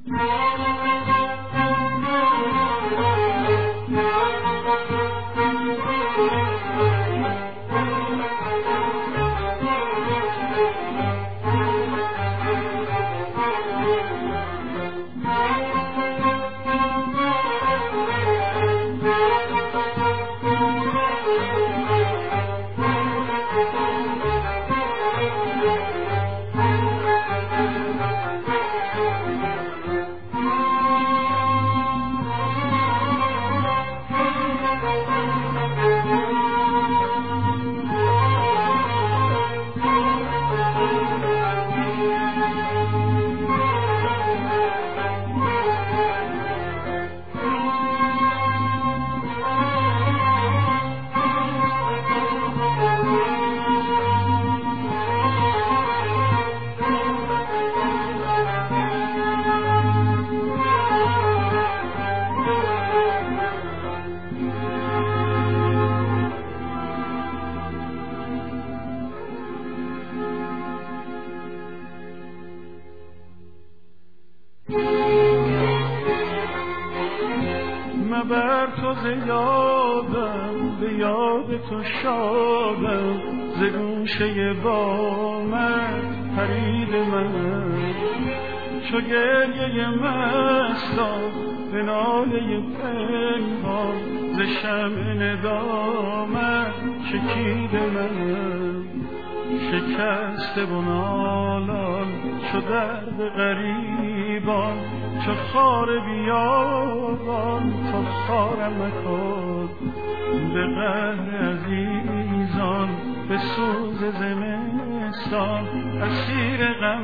بر تو زیادم به یاد تو شادم ز گوشه بامت پرید من چو گریه مستان به ناله پنهان ز شمع ندامت چکید من شکسته و نالان چو درد غریبان چو خار بیابان تو خارم مکن به قهر عزیزان به سوز زمستان اسیر غم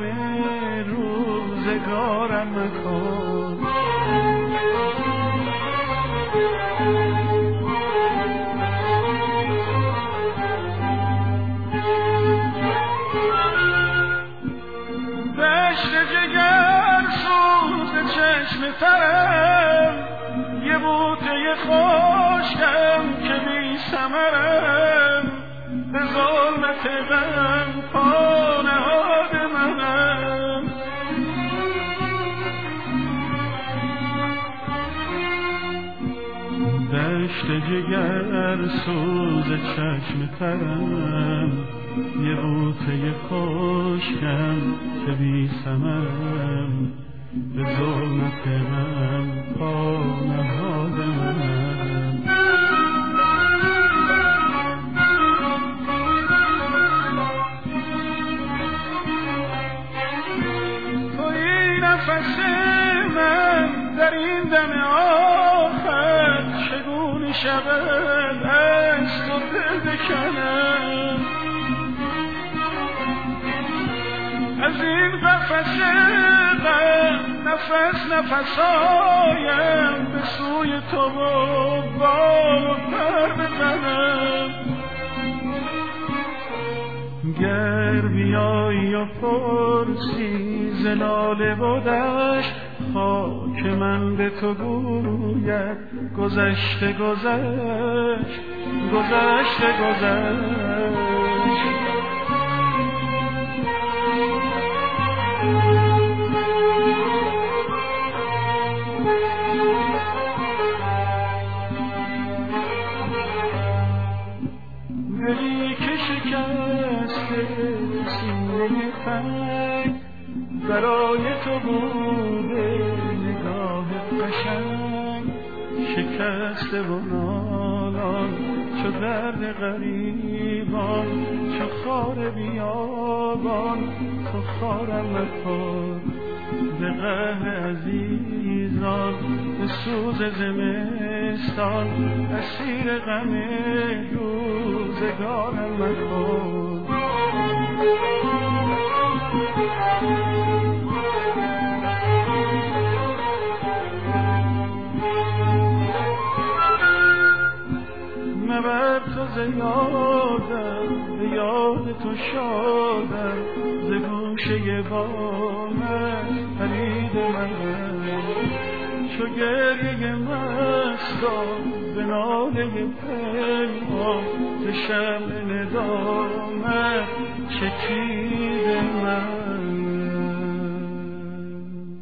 روزگارم مکن دشت جگر سوز چشم ترم یه بوته خشکم که بی ثمرم به ظلمت غم پا نهاد منم دشت جگر سوز چشم ترم یه بوته خشکم که بی ثمرم به ظلمت غم پا نهاد منم تویی نفس من در این دم آخر چگونه شود از تو دل بکنم از این قفس غم نفس نفس آیم به سوی تو و با پر بزنم گر بیایی و پرسی ز لاله و دشت خاک من به تو گوید گذشته گذشت گذشته گذشت دلی که شکسته سینه تنگ برای تو بوده نگاه قشنگ شکسته و نالان چو درد غریبان چو خار بیابان تو خارم مکن به قهر عزیزان به سوز زمستان اسیر غم روزگارم مکن مبر تو زیادم به یاد تو شادم ز گوشه بامت پرید من چو گریه مستان به ناله پنهان ز شمع ندامت چکید من